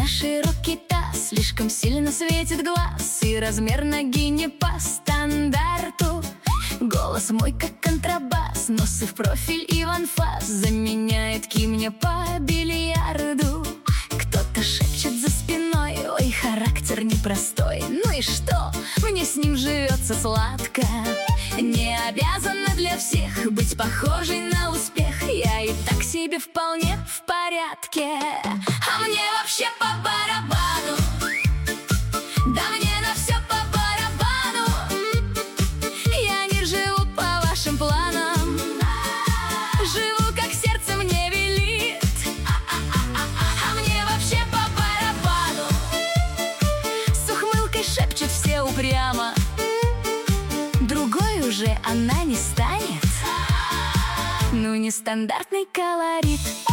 меня широкий таз, слишком сильно светит глаз, и размер ноги не по стандарту. Голос мой как контрабас, носы в профиль и в анфас, заменяет ки мне по бильярду. Кто-то шепчет за спиной: ой, характер непростой. Ну и что? Мне с ним живется сладко. Не обязана для всех быть похожей на успех. Я и так себе вполне в порядке. А мне вообще по барабану. Да мне на все по барабану. Я не живу по вашим планам, живу как сердце мне велит. А мне вообще по барабану. С ухмылкой шепчет все упрямо: другой уже она не станет. Ну, нестандартный колорит.